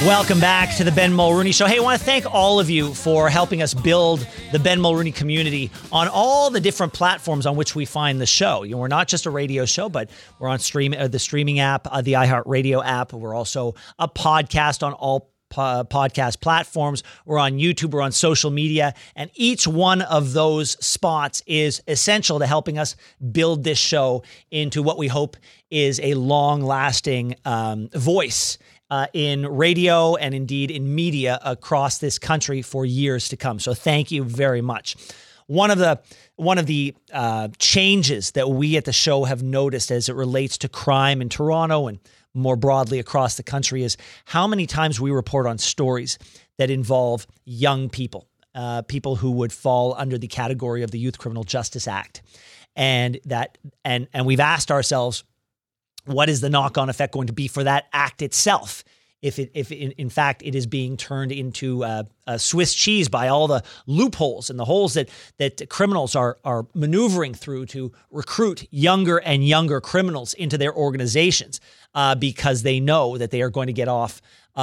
Welcome back to the Ben Mulrooney Show. Hey, I want to thank all of you for helping us build the Ben Mulrooney community on all the different platforms on which we find the show. We're not just a radio show, but we're on the streaming app, the iHeartRadio app. We're also a podcast on all podcast platforms. We're on YouTube. We're on social media. And each one of those spots is essential to helping us build this show into what we hope is a long-lasting voice in radio and indeed in media across this country for years to come. So thank you very much. One of the changes that we at the show have noticed as it relates to crime in Toronto and more broadly across the country is how many times we report on stories that involve young people, people who would fall under the category of the Youth Criminal Justice Act. And we've asked ourselves, what is the knock-on effect going to be for that act itself? If in fact it is being turned into a Swiss cheese by all the loopholes and the holes that criminals are maneuvering through to recruit younger and younger criminals into their organizations because they know that they are going to get off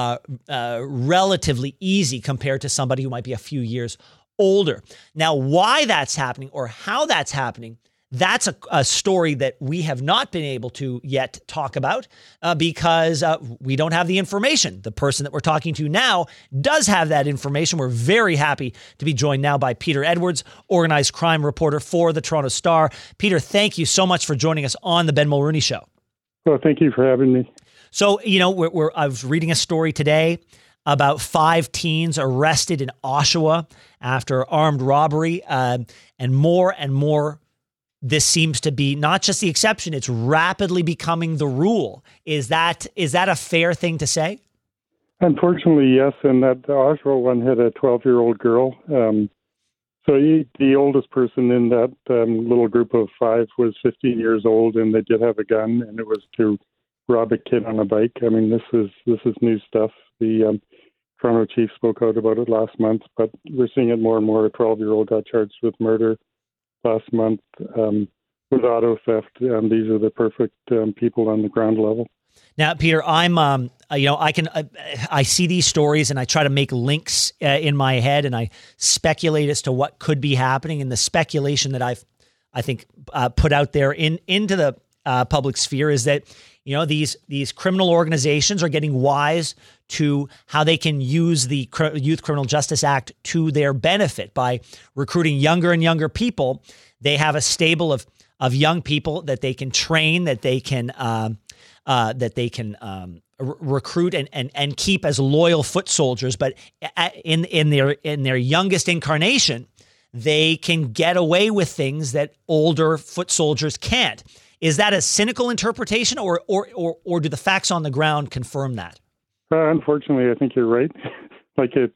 relatively easy compared to somebody who might be a few years older. Now, why that's happening or how that's happening, that's a story that we have not been able to yet talk about because we don't have the information. The person that we're talking to now does have that information. We're very happy to be joined now by Peter Edwards, organized crime reporter for the Toronto Star. Peter, thank you so much for joining us on the Ben Mulrooney Show. Well, thank you for having me. So, I was reading a story today about 5 teens arrested in Oshawa after armed robbery, and more. This seems to be not just the exception, it's rapidly becoming the rule. Is that a fair thing to say? Unfortunately, yes. And that the Oshawa one had a 12-year-old girl. So the oldest person in that little group of 5 was 15 years old, and they did have a gun, and it was to rob a kid on a bike. I mean, this is new stuff. The Toronto chief spoke out about it last month, but we're seeing it more and more. A 12-year-old got charged with murder last month with auto theft. These are the perfect people on the ground level. Now, Peter, I see these stories and I try to make links in my head and I speculate as to what could be happening. And the speculation that I think put out there into the public sphere is that these criminal organizations are getting wise to how they can use the Youth Criminal Justice Act to their benefit by recruiting younger and younger people. They have a stable of young people that they can train, that they can recruit and keep as loyal foot soldiers. But in their youngest incarnation, they can get away with things that older foot soldiers can't. Is that a cynical interpretation, or do the facts on the ground confirm that? Unfortunately, I think you're right. Like it's,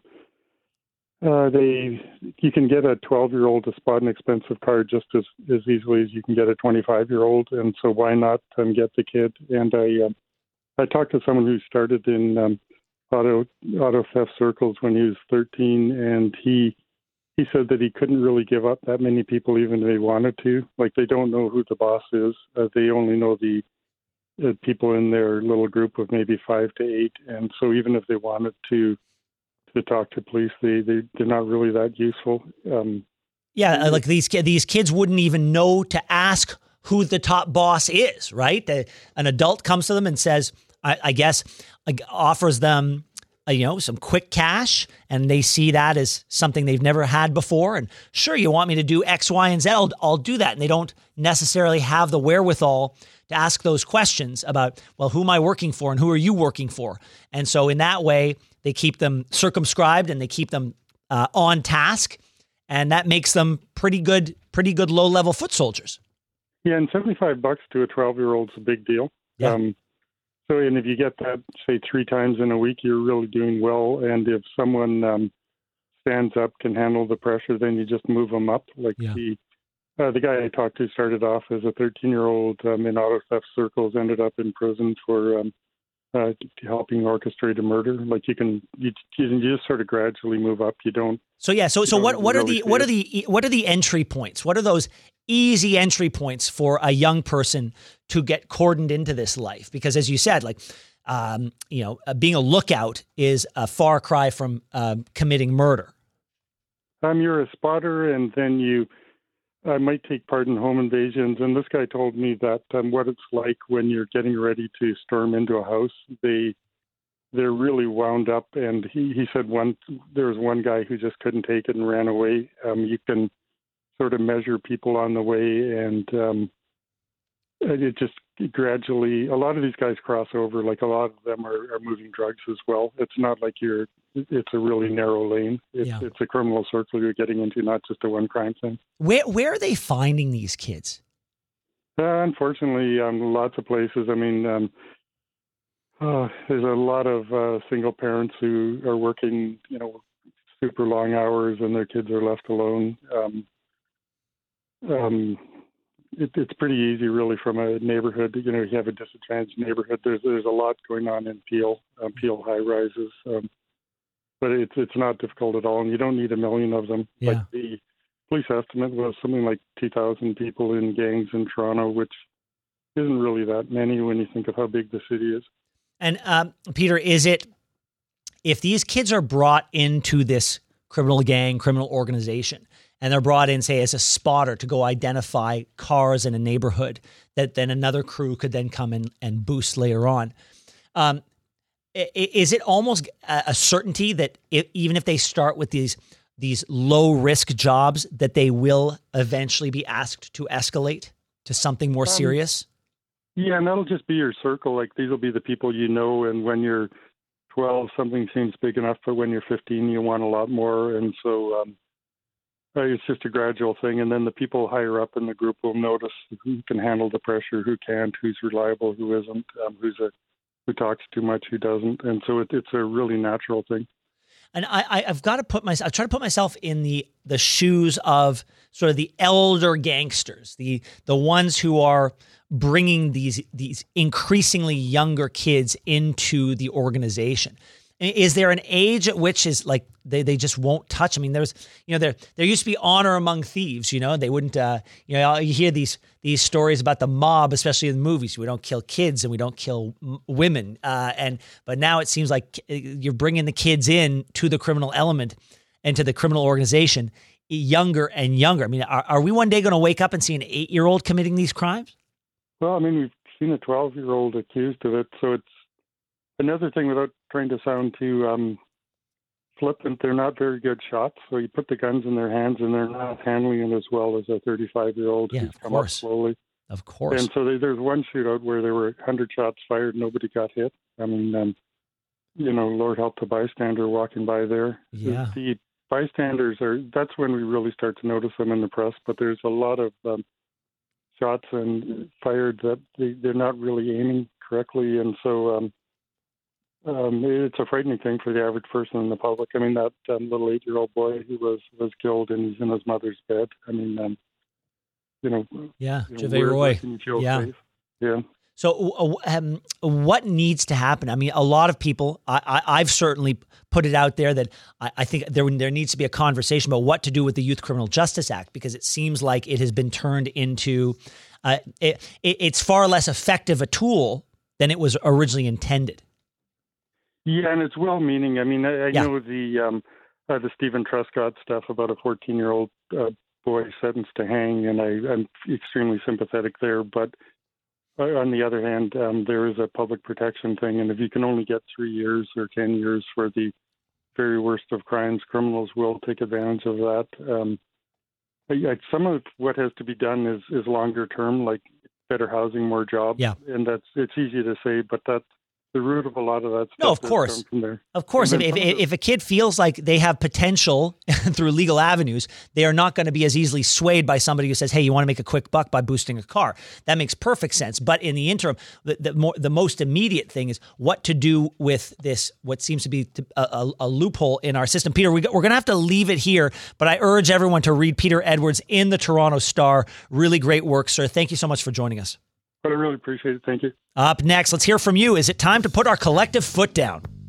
you can get a 12-year-old to spot an expensive car just as easily as you can get a 25-year-old, and so why not get the kid? And I talked to someone who started in auto theft circles when he was 13, and he said that he couldn't really give up that many people even if he wanted to. Like, they don't know who the boss is. They only know the people in their little group of maybe 5 to 8. And so even if they wanted to talk to police, they're not really that useful. Like these kids wouldn't even know to ask who the top boss is, right? An adult comes to them and says, I guess, offers them some quick cash, and they see that as something they've never had before. And sure, you want me to do X, Y, and Z, I'll do that. And they don't necessarily have the wherewithal to ask those questions about, well, who am I working for and who are you working for? And so in that way, they keep them circumscribed and they keep them on task. And that makes them pretty good low-level foot soldiers. Yeah, and $75 to a 12-year-old is a big deal. Yeah. And if you get that, say, 3 times in a week, you're really doing well. And if someone stands up, can handle the pressure, then you just move them up. Like the guy I talked to started off as a 13-year-old in auto theft circles, ended up in prison for helping orchestrate a murder. Like you just sort of gradually move up. You don't. So yeah. So what are the entry points? What are those easy entry points for a young person to get cordoned into this life? Because as you said, like being a lookout is a far cry from committing murder. You're a spotter, and then I might take part in home invasions. And this guy told me that what it's like when you're getting ready to storm into a house. They're really wound up, and he said there was one guy who just couldn't take it and ran away. You can sort of measure people on the way, and it just gradually, a lot of these guys cross over. Like, a lot of them are moving drugs as well. It's not like it's a really narrow lane. It's a criminal circle you're getting into, not just a one crime thing. Where are they finding these kids? Unfortunately, lots of places. I mean, there's a lot of single parents who are working, super long hours, and their kids are left alone. It's pretty easy, really, from a neighborhood. You have a disadvantaged neighborhood. There's a lot going on in Peel high rises, but it's not difficult at all, and you don't need a million of them. Yeah. Like, the police estimate was something like 2,000 people in gangs in Toronto, which isn't really that many when you think of how big the city is. And Peter, if these kids are brought into this criminal gang, criminal organization, and they're brought in, say, as a spotter to go identify cars in a neighborhood that then another crew could then come in and boost later on, is it almost a certainty that even if they start with these low risk jobs, that they will eventually be asked to escalate to something more serious? Yeah, and that'll just be your circle. Like, these will be the people and when you're 12, something seems big enough, but when you're 15, you want a lot more. And so it's just a gradual thing. And then the people higher up in the group will notice who can handle the pressure, who can't, who's reliable, who isn't, who talks too much, who doesn't. And so it's a really natural thing. And I've got to I try to put myself in the shoes of sort of the elder gangsters, the ones who are bringing these increasingly younger kids into the organization. Is there an age at which is like they just won't touch? I mean, there used to be honor among thieves. They wouldn't. You hear these stories about the mob, especially in movies. We don't kill kids and we don't kill women. But now it seems like you're bringing the kids in to the criminal element and to the criminal organization younger and younger. I mean, are we one day going to wake up and see an 8-year-old committing these crimes? Well, I mean, we've seen a 12-year-old accused of it, so it's another thing, without trying to sound too flippant, they're not very good shots. So you put the guns in their hands, and they're not handling it as well as a 35-year-old who's come up slowly. Of course. And so there's one shootout where there were 100 shots fired, nobody got hit. I mean, Lord help the bystander walking by there. Yeah. The bystanders that's when we really start to notice them in the press, but there's a lot of shots and fired that they're not really aiming correctly, and so it's a frightening thing for the average person in the public. I mean, that little 8-year-old boy who was killed and he's in his mother's bed. I mean, Javay Roy. Yeah. Safe? Yeah. So what needs to happen? I mean, a lot of people, I've certainly put it out there that I think there needs to be a conversation about what to do with the Youth Criminal Justice Act, because it seems like it has been turned into, it's far less effective a tool than it was originally intended. Yeah, and it's well-meaning. I mean, I know the Stephen Truscott stuff about a 14-year-old boy sentenced to hang, and I'm extremely sympathetic there, but on the other hand, there is a public protection thing, and if you can only get 3 years or 10 years for the very worst of crimes, criminals will take advantage of that. Some of what has to be done is longer term, like better housing, more jobs, and it's easy to say, but that's the root of a lot of that stuff. No, of course. From there. Of course. If a kid feels like they have potential through legal avenues, they are not going to be as easily swayed by somebody who says, hey, you want to make a quick buck by boosting a car. That makes perfect sense. But in the interim, the most immediate thing is what to do with this, what seems to be a loophole in our system. Peter, we're going to have to leave it here, but I urge everyone to read Peter Edwards in the Toronto Star. Really great work, sir. Thank you so much for joining us. But I really appreciate it. Thank you. Up next, let's hear from you. Is it time to put our collective foot down?